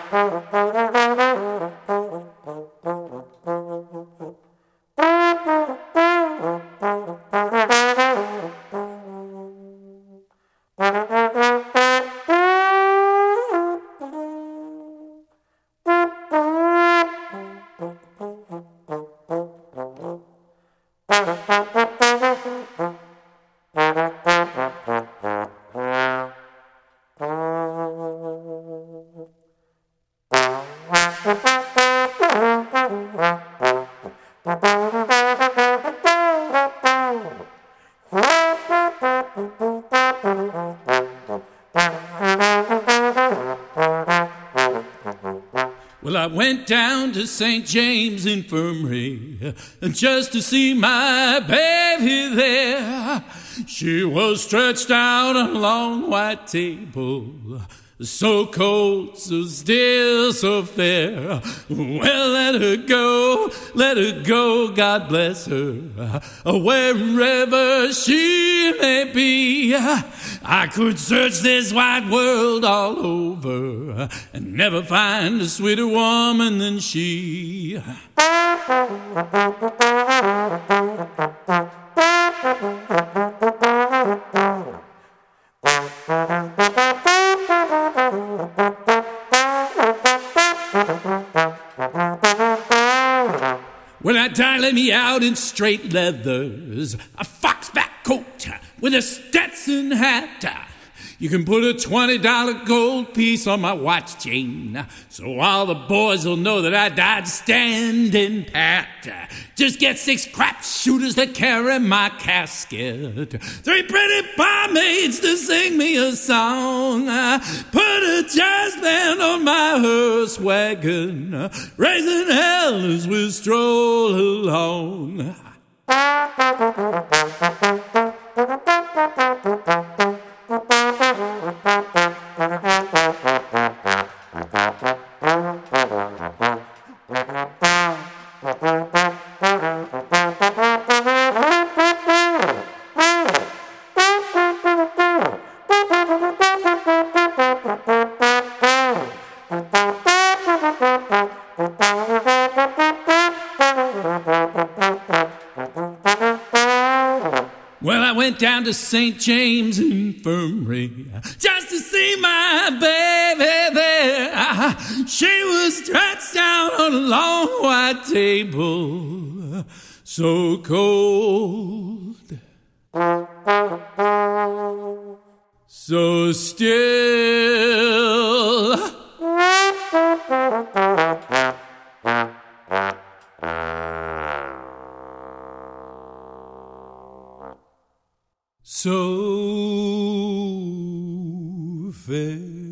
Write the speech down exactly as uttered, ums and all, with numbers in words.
Well, I went down to Saint James Infirmary just to see my baby there. She was stretched out on a long white table, so cold, so still, so fair. Well, let her go, let her go, God bless her, wherever she may be. I could search this wide world all over and never find a sweeter woman than she. When I dialed me out in straight leathers, a foxback coat with a Stetson hat. You can put a twenty dollar gold piece on my watch chain, so all the boys will know that I died standing pat. Just get six crap shooters to carry my casket, three pretty barmaids to sing me a song, put a jazz band on my hearse wagon, raising hell as we stroll along. Well, I went down to Saint James Infirmary just to see my baby there. She was stretched out on a long white table, so cold, so still. So fair.